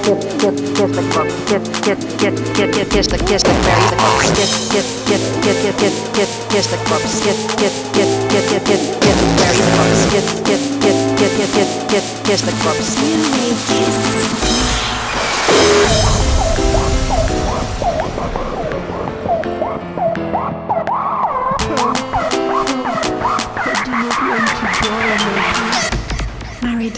Married.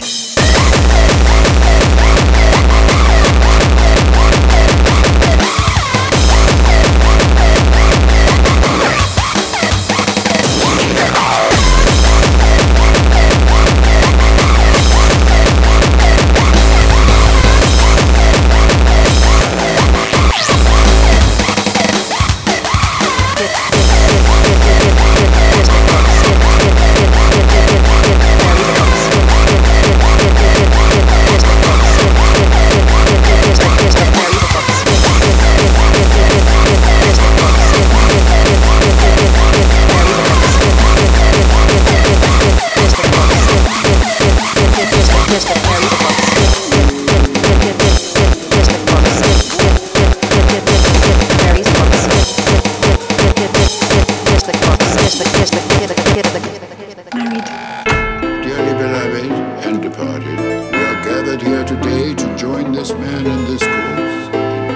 Dearly beloved and departed, we are gathered here today to join this man in this course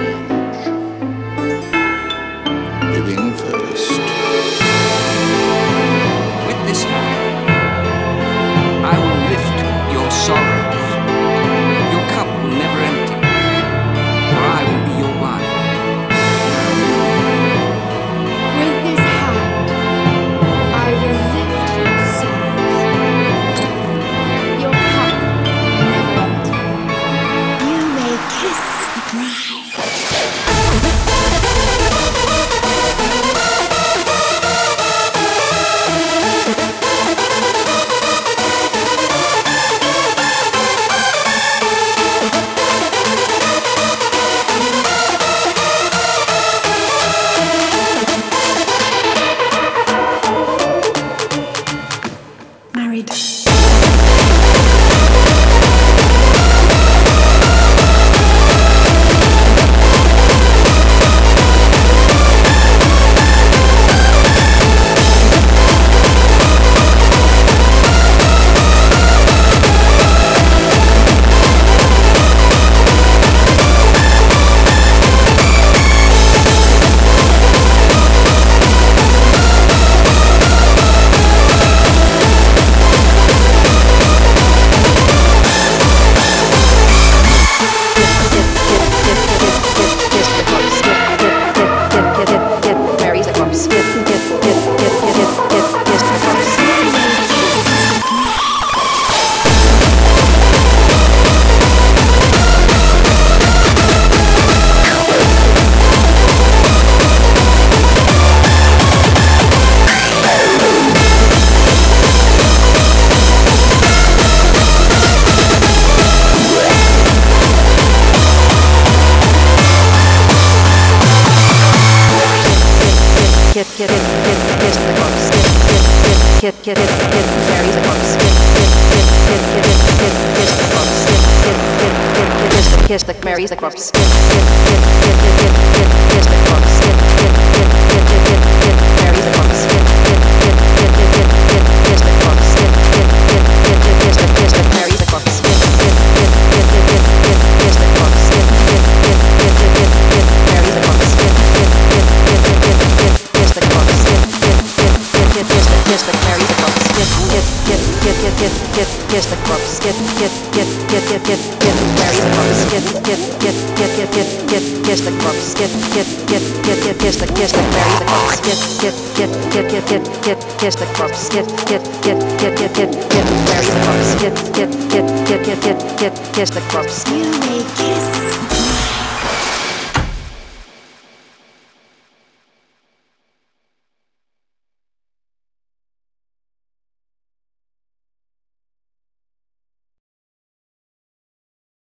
in marriage. Living first. With this hand, I will lift your sorrows. Your cup will never empty, for I will be your wine. With this hand, I will lift your sorrows. Your cup will never empty. You may kiss the bride. Married. Kiss the marries the corpse. Kiss the corpse. Kiss marry the corpse. Kiss the corpse. Kiss the marry the corpse. Kiss the corpse. Marry the corpse. Kiss the corpse. You may kiss